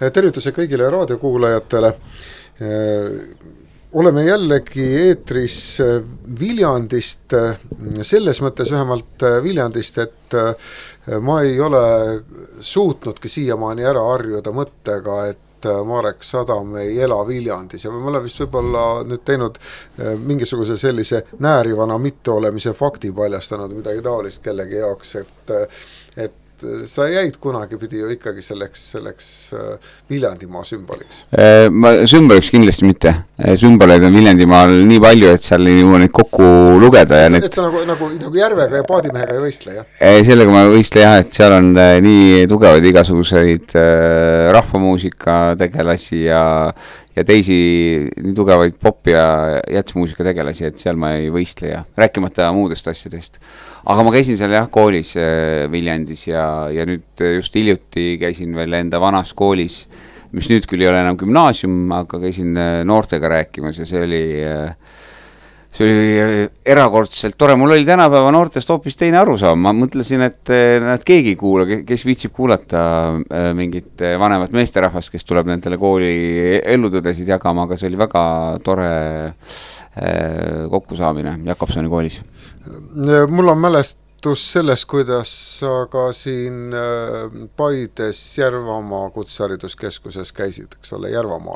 tervituse kõigile raadiokuulajatele. Oleme jällegi eetris Viljandist, selles mõttes vähemalt Viljandist, et ma ei ole suutnudki siiamaani ära harjuda mõttega, et Marek Sadam ei ela Viljandis ja ma olen vist võib-olla nüüd teinud mingisuguse sellise näärivana mitteolemise fakti paljastanud midagi taolist kellegi jaoks, et sa jäid kunagi pidi ju ikkagi selleks Viljandimaa sümboliks? Sümboliks kindlasti mitte. Sümboleid on Viljandimaal nii palju, et seal ei jõua neid kokku lugeda. Et sa nagu järvega ja paadimehega ei võistle, jah? Sellega ma võistle jah, et seal on nii tugevaid igasuguseid rahvamuusika tegelasi ja teisi nii tugevaid pop- ja jätsmuusika tegelasi, et seal ma ei võistle ja rääkimata muudest asjadest. Aga ma käisin seal jah koolis Viljandis ja nüüd just hiljuti käisin veel enda vanas koolis, mis nüüd küll ei ole enam gümnaasium, aga käisin noortega rääkimas ja see oli erakordselt tore. Mul oli tänapäeva noortest hoopis teine arusaam. Ma mõtlesin, et nad keegi kuula, kes viitsib kuulata mingit vanemat meesterahvast, kes tuleb nendele kooli ellutõdesid jagama, aga see oli väga tore kokkusaamine Jakobsoni koolis. Mul on mälestus sellest, kuidas sa ka siin Paides Järvamaa kutsehariduskeskuses käisid, eks ole, Järvamaal.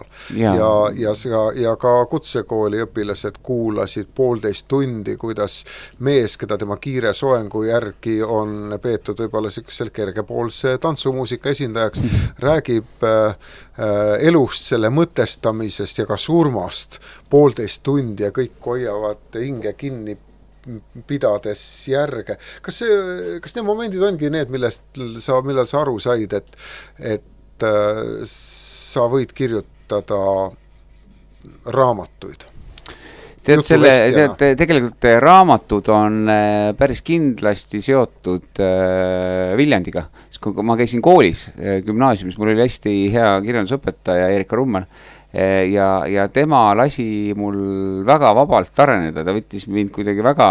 Ja ka kutsekooli õpilased kuulasid 1,5 tundi, kuidas mees, keda tema kiire soengu järgi on peetud võib-olla sellisel kergepoolse tantsumuusika esindajaks, räägib elust, selle mõtestamisest ja ka surmast 1,5 tundi ja kõik hoiavad hinge kinni pidades järge. Kas need momendid ongi need, millal sa aru said, et sa võid kirjutada raamatuid? Tegelikult raamatud on päris kindlasti seotud Viljandiga. Kui ma käisin koolis, gümnaasiumis, mul oli hästi hea kirjandusõpetaja Erika Rummel, ja tema lasi mul väga vabalt areneda, ta võttis mind kuidagi väga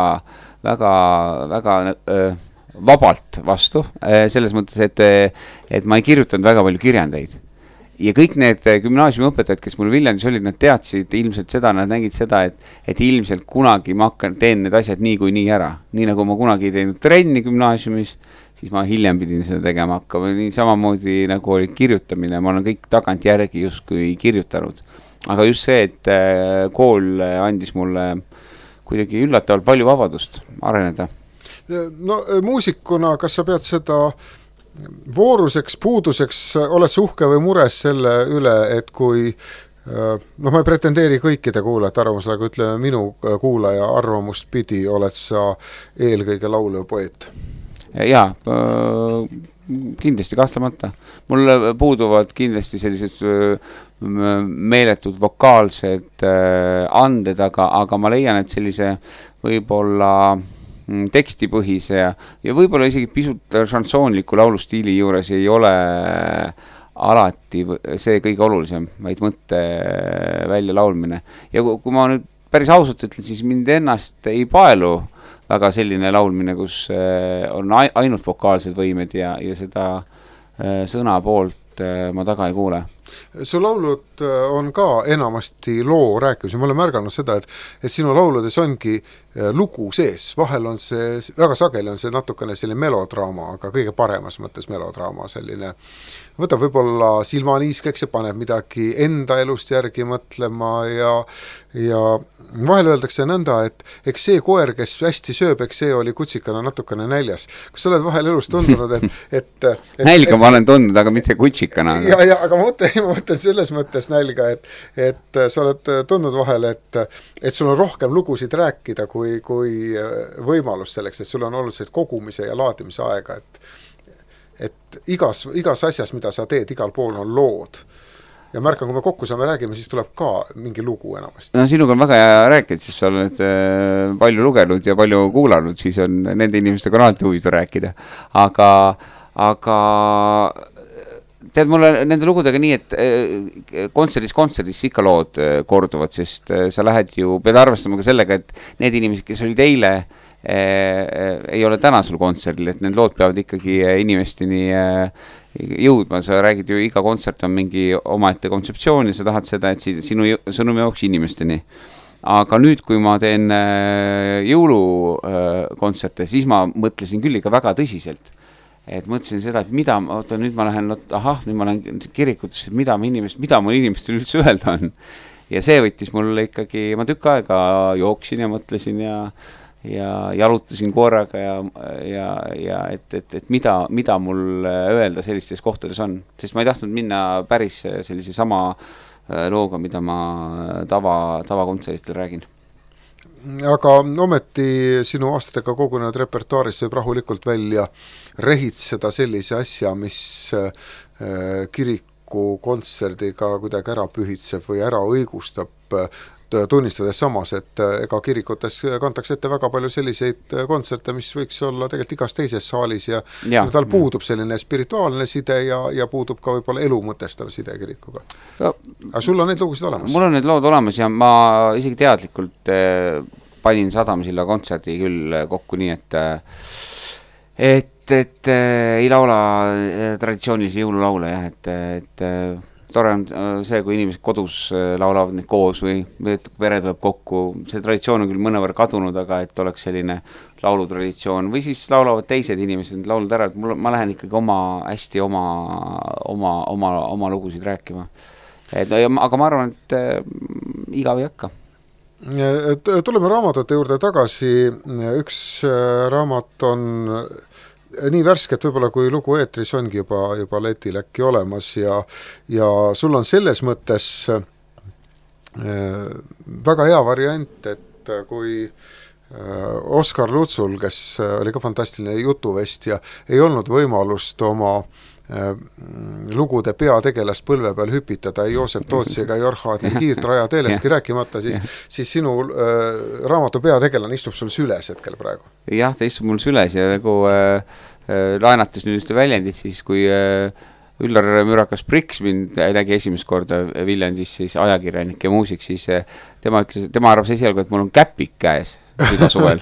vabalt vastu, selles mõttes, et ma ei kirjutanud väga palju kirjandeid. Ja kõik need gümnaasiumiõpetajad, kes mul Viljandis olid, nad teadsid ilmselt seda, nad nägid seda, et ilmselt kunagi ma teen need asjad nii ära. Nii nagu ma kunagi ei teinud trenni gümnaasiumis, siis ma hiljem pidin seda tegema hakkama. Nii samamoodi nagu oli kirjutamine, ma olen kõik tagant järgi justkui kirjutanud. Aga just see, et kool andis mulle kuidagi üllatavalt palju vabadust areneda. No muusikuna, kas sa pead seda vooruseks, puuduseks, oled sa uhke või mures selle üle, et kui ma ei pretendeeri kõikide kuulajate arvamus, aga ütleme minu kuulaja arvamust pidi, oled sa eelkõige laulja poeet? Jaa, kindlasti kahtlemata. Mul puuduvad kindlasti sellised meeletud vokaalsed anded, aga ma leian, et sellise võib-olla tekstipõhise ja võib-olla isegi pisut šansoonliku laulustiili juures ei ole alati see kõige olulisem, vaid mõtte välja laulmine. Ja kui ma nüüd päris ausalt ütlen, siis mind ennast ei paelu väga selline laulmine, kus on ainult vokaalsed võimed ja seda sõna poolt ma taga ei kuule. Su laulud on ka enamasti loo rääkimise. Ma olen märganud seda, et sinu lauludes ongi lugu sees. Vahel on see, väga sageli on see natukene selline melodraama, aga kõige paremas mõttes melodraama selline. Võtab võib-olla silmaniiskeks ja paneb midagi enda elust järgi mõtlema ja vahel öeldakse nõnda, et eks see koer, kes hästi sööb, eks see oli kutsikana natukene näljas. Kas sa oled vahel elus tundunud, et nälga ma olen tundnud, aga mitte kutsikana. Aga ma mõtlen selles mõttes nälga, et sa oled tundnud vahel, et sul on rohkem lugusid rääkida kui võimalus selleks, et sul on olnud see kogumise ja laadimise aega, et igas asjas, mida sa teed, igal pool on lood. Ja märkan, kui me kokku saame räägime, siis tuleb ka mingi lugu enamasti. No sinuga on väga hea rääkida, siis sa oled palju lugenud ja palju kuulanud, siis on nende inimestega alati huvitav rääkida. Aga tead mulle nende lugudega nii, et kontserdis ikka lood korduvad, sest sa lähed ju, pead arvestama ka sellega, et need inimesed, kes olid eile ei ole tänasel kontserdil, et need lood peavad ikkagi inimesteni jõudma, sa räägid ju, iga kontsert on mingi omaette kontseptsioon ja sa tahad seda, et sinu sõnum jõuaks inimesteni. Aga nüüd, kui ma teen jõulukontserte, siis ma mõtlesin küll ikka väga tõsiselt. Et mõtlesin seda, et nüüd ma lähen kirikutesse, mida mul inimestel üldse öelda on. Ja see võttis mul ikkagi, ma tükk aega jooksin ja mõtlesin ja jalutasin korraga ja et mida mul öelda sellistes kohtades on. Sest ma ei tahtnud minna päris sellise sama looga, mida ma tavakontseritel räägin. Aga ometi sinu aastatega kogunenud repertuaaris võib rahulikult välja rehitseda sellise asja, mis kiriku kontserdiga kuidagi ära pühitseb või ära õigustab, tunnistades samas, et ega kirikutes kantakse ette väga palju selliseid kontserte, mis võiks olla tegelikult igas teises saalis ja tal puudub selline spirituaalne side ja puudub ka võib-olla elu mõtestav side kirikuga. Aga sul on need lugusid olemas? Mul on need lood olemas ja ma isegi teadlikult panin Sadamsilla kontserdi küll kokku nii, et ei laula traditsioonilisi jõululaule, et tore on see, kui inimesed kodus laulavad neid koos või pere tuleb kokku. See traditsioon on küll mõnevõrra kadunud, aga et oleks selline laulutraditsioon või siis laulavad teised inimesed need laulud ära, et ma lähen ikkagi oma lugusid rääkima. Aga ma arvan, et igav ei hakka. Tuleme raamatute juurde tagasi. Üks raamat on nii värske, et võib-olla kui lugu eetris ongi juba letil äkki olemas ja sul on selles mõttes väga hea variant, et kui Oskar Lutsul, kes oli ka fantastiline jutuvestja, ei olnud võimalust oma lugude peategelast põlve peal hüpitada ei Joosep Tootsi ega Jorhaad Kiirt Raja Teeleski rääkimata, siis sinu raamatu peategelane istub sul süles hetkel praegu. Jah, ta istub mul süles ja nagu laenates nüüd ühte väljendit, siis kui Üllar Mürakas Priks mind nägi esimest korda Viljandis, siis ajakirjanik ja muusik, siis tema arvas esialgu, et mul on käpik käes iga suvel.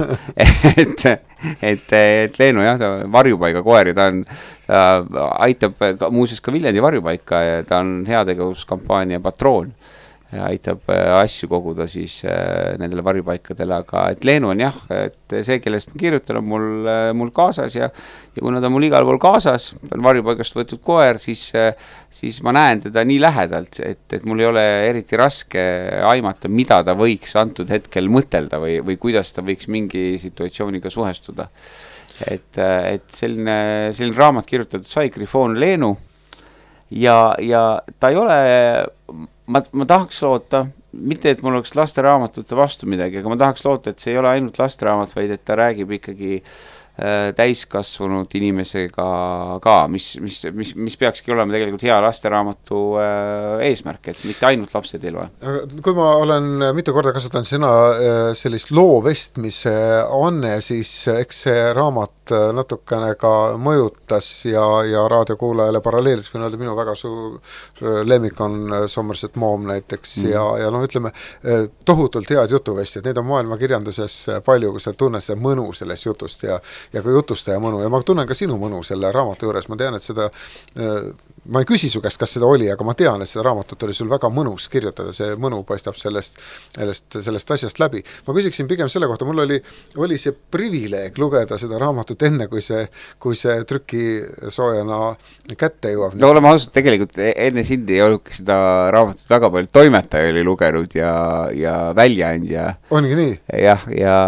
et Leenu jah, varjupaiga koer ja ta aitab muuseas ka Viljandi varjupaika ja ta on heategevuskampaania patroon ja aitab asju koguda siis nendele varjupaikadele, aga et Leenu on jah, et see, kellest kirjutan, on mul kaasas ja kuna ta mul igal pool kaasas, on varjupaigast võetud koer, siis ma näen teda nii lähedalt, et mul ei ole eriti raske aimata, mida ta võiks antud hetkel mõtelda või kuidas ta võiks mingi situatsiooniga suhestuda. Et selline raamat kirjutatud sai Grifoon Leenu ja ta ei ole, ma tahaks loota, mitte et mul oleks lasteraamatute vastu midagi, aga ma tahaks loota, et see ei ole ainult lasteraamat, vaid et ta räägib ikkagi täiskasvanud inimesega ka, mis peakski olema tegelikult hea lasteraamatu eesmärk, et mitte ainult lapsed ei loe. Kui ma olen mitu korda kasutanud sõna sellist loovestmise anne, siis eks see raamat natukene ka mõjutas ja raadiokuulajale paralleelis, kui öelda, minu väga suur lemmik on Somerset Maugham näiteks ja ütleme, tohutult head jutuvestjad, neid on maailma kirjanduses palju, kus sa tunned seda mõnu sellest jutust ja ka jutustaja mõnu ja ma tunnen ka sinu mõnu selle raamatu juures, ma tean, et seda ma ei küsi su käest, kas seda oli, aga ma tean, et seda raamatut oli sul väga mõnus kirjutada, see mõnu paistab sellest asjast läbi. Ma küsiksin pigem selle kohta, mul oli see privileeg lugeda seda raamatut enne, kui see trükisoojana kätte jõuab. No oleme ausalt, tegelikult enne sind ei olnud seda raamatut väga palju toimetaja oli lugenud ja väljaandja. Ongi nii? Jah,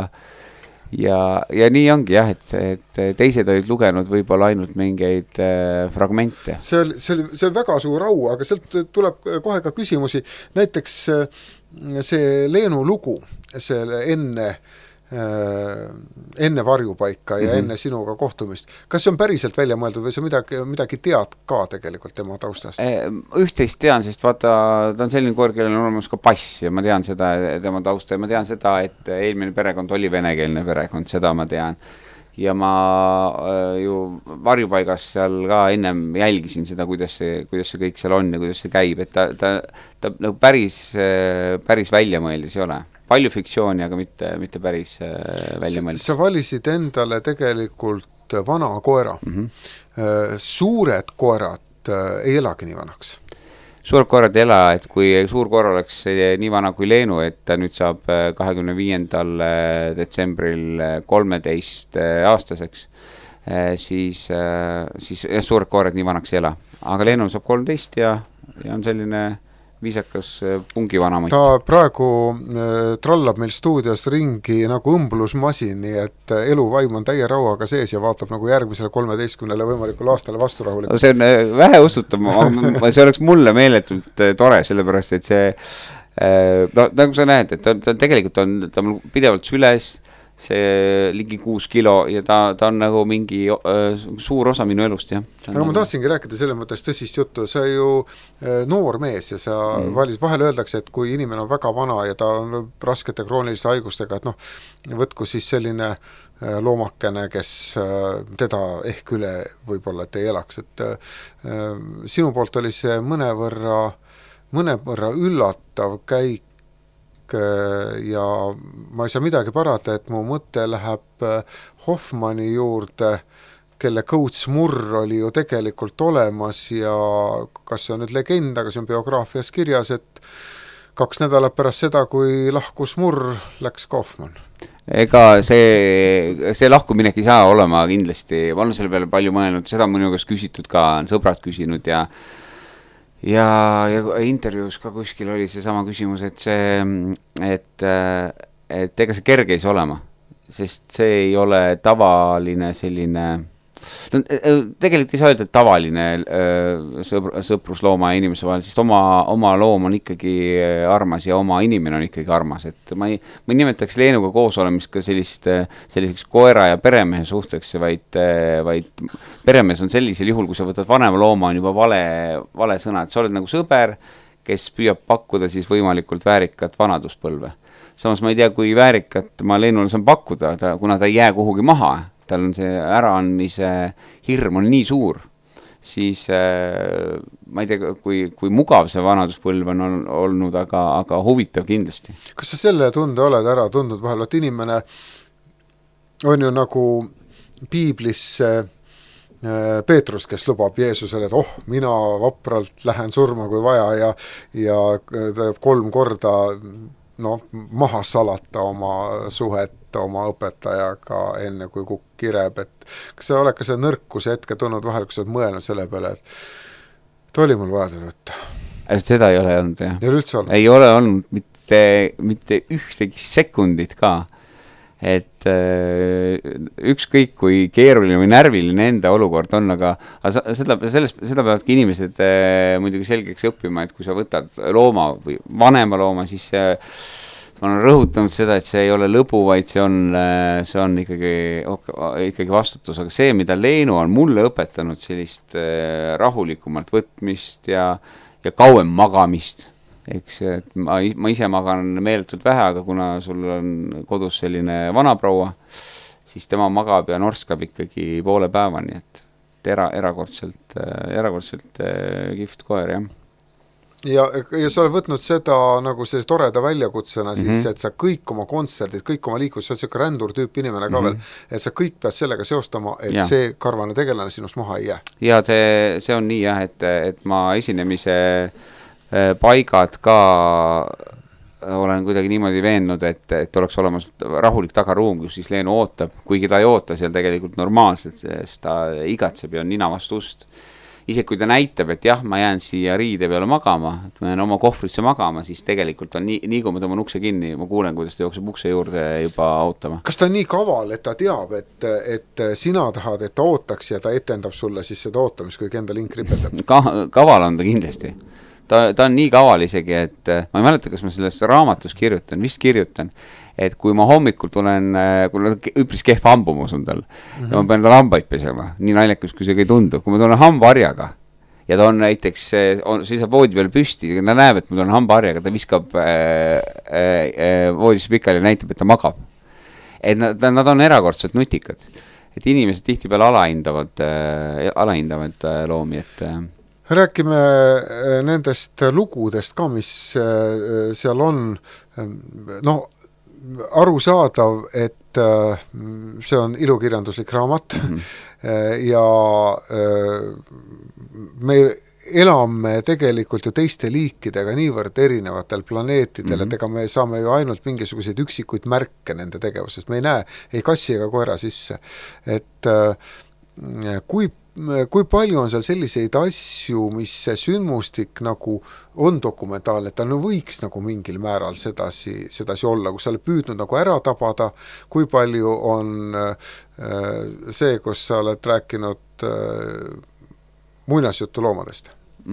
ja nii ongi jah, et teised olid lugenud võib-olla ainult mingeid fragmente. See on väga suur au, aga sealt tuleb kohe ka küsimusi. Näiteks see Leenu lugu, see enne varjupaika ja enne sinuga kohtumist. Kas see on päriselt välja mõeldud või sa midagi tead ka tegelikult tema taustast? Üht-teist tean, sest vaata, ta on selline koer, kellel on olemas ka pass ja ma tean seda tema tausta ja ma tean seda, et eelmine perekond oli venekeelne perekond, seda ma tean. Ja ma ju varjupaigas seal ka ennem jälgisin seda, kuidas see kõik seal on ja kuidas see käib, et ta päris välja mõeldis ei ole. palju fiktsiooni, aga mitte päris välja mõelda. Sa valisid endale tegelikult vana koera. Suured koerad ei elagi nii vanaks. Suured koerad ei ela, et kui suur koer oleks nii vana kui Leenu, et ta nüüd saab 25. detsembril 13 aastaseks, siis suured koerad nii vanaks ei ela. Aga Leenu saab 13 ja on selline viisakas pungi vanamott. Ta praegu trallab meil stuudios ringi nagu õmblusmasin, nii et eluvaim on täie rauaga sees ja vaatab nagu järgmisele 13 võimalikule aastale vasturahulikult. See on vähe ustutab, see oleks mulle meeletult tore, sellepärast, et see nagu sa näed, et ta tegelikult ta mul pidevalt süles, see ligi 6 kilo ja ta on nagu mingi suur osa minu elust, jah. Aga ma tahtsingi rääkida selle mõttes tõsist juttu, sa ju noor mees ja sa vahel öeldakse, et kui inimene on väga vana ja ta on raskete krooniliste haigustega, et võtku siis selline loomakene, kes teda ehk üle võib-olla, et ei elaks, et sinu poolt oli see mõnevõrra üllatav käik ja ma ei saa midagi parata, et mu mõte läheb Hoffmanni juurde, kelle Coach Murr oli ju tegelikult olemas ja kas see on nüüd legend, aga see on biograafias kirjas, et 2 nädalat pärast seda, kui lahkus Murr, läks ka Hoffmann. Ega see lahkuminek ei saa olema kindlasti, ma olen selle peale palju mõelnud, seda minu käest küsitud ka, on sõbrad küsinud ja intervjuus ka kuskil oli see sama küsimus, et ega see kerge ei saa olema, sest see ei ole tavaline selline, tegelikult ei saa öelda tavaline sõpruslooma ja inimese vahel, sest oma loom on ikkagi armas ja oma inimene on ikkagi armas, et ma ei nimetaks Leenuga koos olemist ka selliseks koera ja peremehe suhteks, vaid peremees on sellisel juhul, kui sa võtad vanema looma, on juba vale sõna, et sa oled nagu sõber, kes püüab pakkuda siis võimalikult väärikat vanaduspõlve. Samas ma ei tea, kui väärikat ma Leenule saan pakkuda, kuna ta ei jää kuhugi maha, tal on see äraandmise hirm on nii suur, siis ma ei tea, kui mugav see vanaduspõlv on olnud, aga huvitav kindlasti. Kas sa selle tunde oled ära tundnud vahel, et inimene on ju nagu piiblis Peetrus, kes lubab Jeesusele, et mina vapralt lähen surma kui vaja ja 3 korda maha salata oma suhet oma õpetajaga enne kui kukk kireb, et kas sa oled ka see nõrkuse hetke tulnud vahel, kus sa oled mõelnud selle peale, et oli mul vaja teda võtta? Seda ei ole olnud, jah. Ei ole üldse olnud? Ei ole olnud mitte ühtegi sekundit ka, et ükskõik kui keeruline või närviline enda olukord on, aga seda peavadki inimesed muidugi selgeks õppima, et kui sa võtad looma või vanema looma, siis ma olen rõhutanud seda, et see ei ole lõbu, vaid see on ikkagi vastutus, aga see, mida Leenu on mulle õpetanud, sellist rahulikumalt võtmist ja kauem magamist, eks, et ma ise magan meeletult vähe, aga kuna sul on kodus selline vanaproua, siis tema magab ja norskab ikkagi poole päevani, et erakordselt kihvt koer, jah. Ja sa oled võtnud seda nagu sellise toreda väljakutsena siis, et sa kõik oma kontserdid, kõik oma liiklus, sa oled selline rändurtüüp inimene ka veel, et sa kõik pead sellega seostama, et see karvane tegelane sinust maha ei jää. Ja see on nii jah, et ma esinemise paigad ka olen kuidagi niimoodi veennud, et oleks olemas rahulik tagaruum, kus siis Leenu ootab, kuigi ta ei oota seal tegelikult normaalselt, sest ta igatseb ja on nina vastu ust. Isegi kui ta näitab, et jah, ma jään siia riide peale magama, et ma jään oma kohvrisse magama, siis tegelikult on nii kui ma tõmban ukse kinni, ma kuulen, kuidas ta jookseb ukse juurde juba ootama. Kas ta on nii kaval, et ta teab, et sina tahad, et ta ootaks ja ta etendab sulle siis seda ootamist, kui enda link ripeldab? Kaval on ta kindlasti. Ta on nii kaval isegi, et ma ei mäleta, kas ma selles raamatus vist kirjutan, et kui ma hommikul tulen, kui üpris kehv hambumus on tal, ja ma pean tal hambaid pesema, nii naljakas, kui see ei tundu, kui ma tulen hambaharjaga, ja ta on näiteks, seisab voodi peal püsti, ta näeb, et ma tulen hambaharjaga, ta viskab voodisse pikali ja näitab, et ta magab. Et nad on erakordselt nutikad, et inimesed tihti peale alahindavad loomi, et räägime nendest lugudest ka, mis seal on. arusaadav, et see on ilukirjanduslik raamat ja me elame tegelikult ju teiste liikidega niivõrd erinevatel planeetidel, et ega me saame ju ainult mingisuguseid üksikuid märke nende tegevusest, me ei näe ei kassi ega koera sisse. Et kui palju on seal selliseid asju, mis see sündmustik nagu on dokumentaalne, et ta võiks nagu mingil määral sedasi olla, kus sa oled püüdnud nagu ära tabada, kui palju on see, kus sa oled rääkinud muinasjuttu loomadest?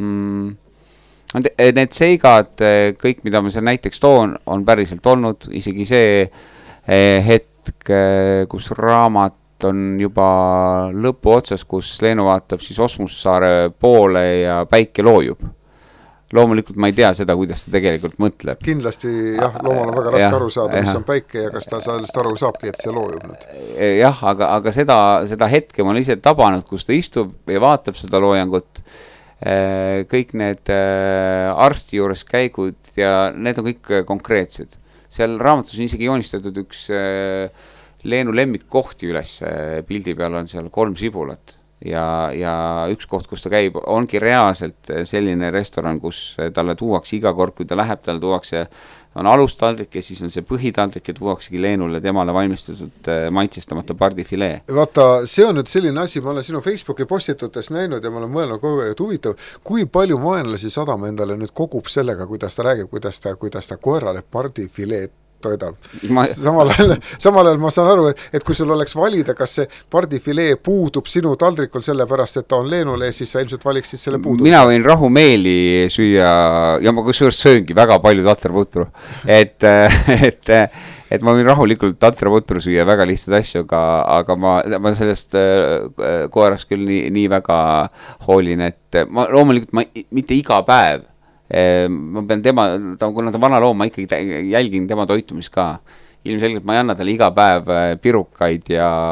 Need seigad, kõik, mida ma seal näiteks toon, on päriselt olnud, isegi see hetk, kus raamat on juba lõpu otsas, kus Leenu vaatab siis Osmussaare poole ja päike loojub. Loomulikult ma ei tea seda, kuidas ta tegelikult mõtleb. Kindlasti jah, loomal on väga raske aru saada, mis on päike ja kas ta sellest aru saabki, et see loojub nüüd. Jah, aga seda hetke ma olen ise tabanud, kus ta istub ja vaatab seda loojangut. Kõik need arsti juures käigud ja need on kõik konkreetsed. Seal raamatus on isegi joonistatud üks Leenu lemmikkohti üles, pildi peal on seal 3 sibulat ja üks koht, kus ta käib, ongi reaalselt selline restoran, kus talle tuuakse iga kord, kui ta läheb, talle tuuakse, on alustaldrik ja siis on see põhitaldrik ja tuuaksegi Leenule temale valmistatud maitsestamata pardifilee. Vaata, see on nüüd selline asi, ma olen sinu Facebooki postitutes näinud ja ma olen mõelnud kogu aeg huvitav, kui palju vaenlasi Sadam endale nüüd kogub sellega, kuidas ta räägib, kuidas ta koerale pardifileed toidab. Samal ajal ma saan aru, et kui sul oleks valida, kas see pardifilee puudub sinu taldrikul sellepärast, et ta on Leenule, siis sa ilmselt valiksid selle puudub. Mina võin rahumeeli süüa, ja ma kusjuures sööngi väga palju tatraputru, et ma võin rahulikult tatraputru süüa väga lihtsad asju, aga ma sellest koerast küll nii väga hoolin, et ma loomulikult mitte iga päev, ma pean kuna ta vana loom, ma ikkagi jälgin tema toitumist ka. Ilmselgelt ma ei anna talle iga päev pirukaid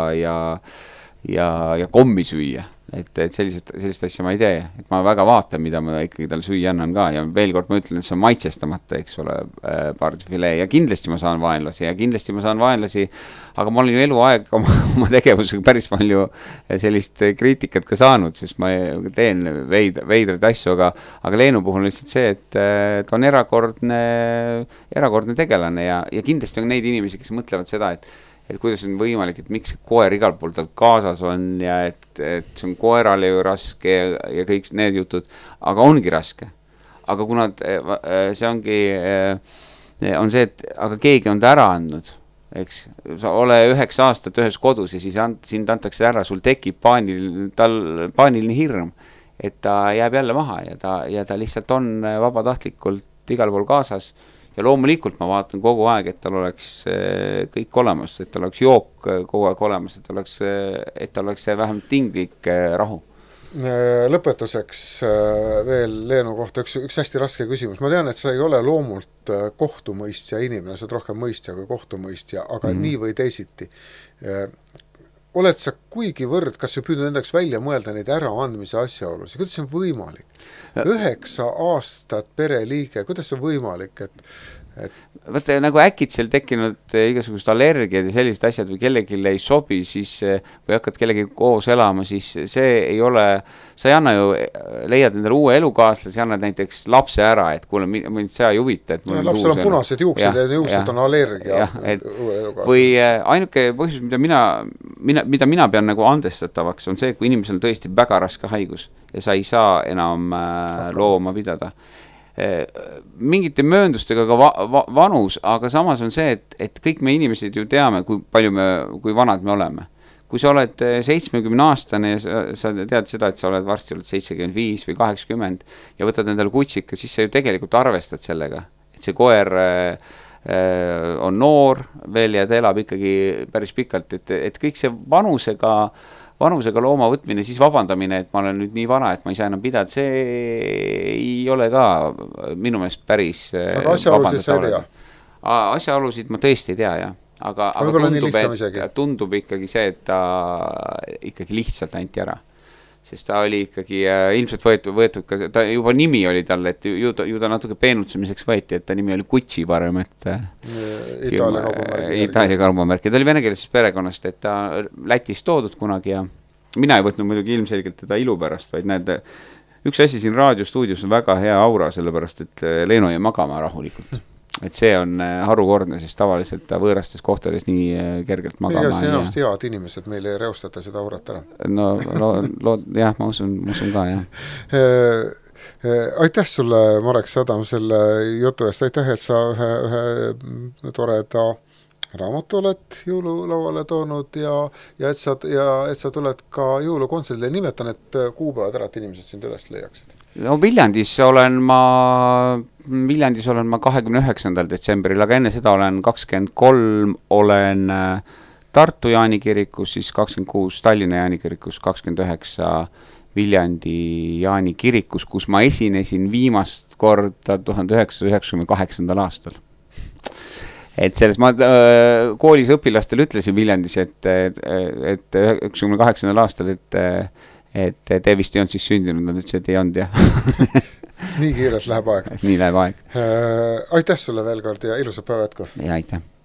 ja kommi süüa. Et sellist asja ma ei tee. Et ma väga vaatan, mida ma ikkagi talle süüa annan ka. Ja veel kord ma ütlen, et see on maitsestamata, eks ole, pardifilee. Ja kindlasti ma saan vaenlasi, aga ma olen ju eluaeg oma tegevusega päris palju sellist kriitikat ka saanud, sest ma teen veidraid asju, aga Leenu puhul on lihtsalt see, et ta on erakordne tegelane ja kindlasti on neid inimesi, kes mõtlevad seda, et kuidas on võimalik, et miks koer igal pool tal kaasas on ja et see on koerale ju raske ja kõik need jutud, aga ongi raske. Aga kuna see on see, et aga keegi on ta ära andnud, eks, sa ole 9 aastat ühes kodus ja siis sind antakse ära, sul tekib paaniline hirm, et ta jääb jälle maha ja ta lihtsalt on vabatahtlikult igal pool kaasas. Ja loomulikult ma vaatan kogu aeg, et tal oleks kõik olemas, et tal oleks jook kogu aeg olemas, et tal oleks vähemalt tinglik rahu. Lõpetuseks veel Leenu kohta üks hästi raske küsimus. Ma tean, et sa ei ole loomult kohtumõistja inimene, sa oled rohkem mõistja kui kohtumõistja, aga nii või teisiti. Oled sa kuigivõrd, kas sa püüdnud endaks välja mõelda neid äraandmise asjaolusi? Kuidas see on võimalik? 9 aastat pereliige, kuidas see on võimalik, Vaata, nagu äkitselt tekkinud igasugused allergiad ja sellised asjad või kellelegi ei sobi, siis või hakkad kellegi koos elama, siis see ei ole, sa ei anna ju, leiad endale uue elukaaslase, annad näiteks lapse ära, et kuule, mind see ei huvita. Lapsel on punased juuksed ja juuksed on allergia. Või ainuke põhjus, mida mina pean nagu andestatavaks, on see, kui inimesel on tõesti väga raske haigus ja sa ei saa enam looma pidada. Mingite mööndustega ka vanus, aga samas on see, et kõik me inimesed ju teame, kui vanad me oleme. Kui sa oled 70-aastane ja sa tead seda, et sa oled varsti 75 või 80 ja võtad endale kutsika, siis sa ju tegelikult arvestad sellega, et see koer on noor veel ja ta elab ikkagi päris pikalt, et kõik see vanusega looma võtmine, siis vabandamine, et ma olen nüüd nii vana, et ma ei saa enam pidada, see ei ole ka minu meelest päris aga asjaolusid sa ei tea? Asjaolusid ma tõesti ei tea, jah. Aga tundub ikkagi see, et ta ikkagi lihtsalt anti ära. sest ta oli ikkagi ilmselt võetud ka, ta juba nimi oli tal, et ju ta natuke peenutsemiseks võeti, et ta nimi oli Gucci parem, et Itaalia kaubamärk. Ja ta oli venekeelsest perekonnast, et ta Lätis toodud kunagi ja mina ei võtnud muidugi ilmselgelt teda ilu pärast, vaid näed, üks asi siin raadiostuudios on väga hea aura, sellepärast, et Leeno jäi magama rahulikult. Et see on harukordne, sest tavaliselt ta võõrastes kohtades nii kergelt magama. Ega see ennast head inimesed, meil ei reostata seda aurat ära. No jah, ma usun ka, jah. Aitäh sulle, Marek Sadam, selle jutu eest. Aitäh, et sa ühe toreda raamatu oled jõululauale toonud ja et sa tuled ka jõulukontserdile. Nimetan, et kuupäevad ära, et inimesed sind üles leiaksid. No Viljandis olen ma 29. detsembril, aga enne seda olen 23, olen Tartu Jaanikirikus, siis 26 Tallinna Jaanikirikus, 29 Viljandi Jaanikirikus, kus ma esinesin viimast korda 1998. aastal. Et selles ma koolis õpilastele ütlesin Viljandis, et 98. aastal, et te vist ei olnud siis sündinud, nad ütlesid, et ei olnud, jah. Nii kiirelt läheb aeg. Nii läheb aeg. Aitäh sulle veel kord ja ilusat päeva jätku. Ja aitäh.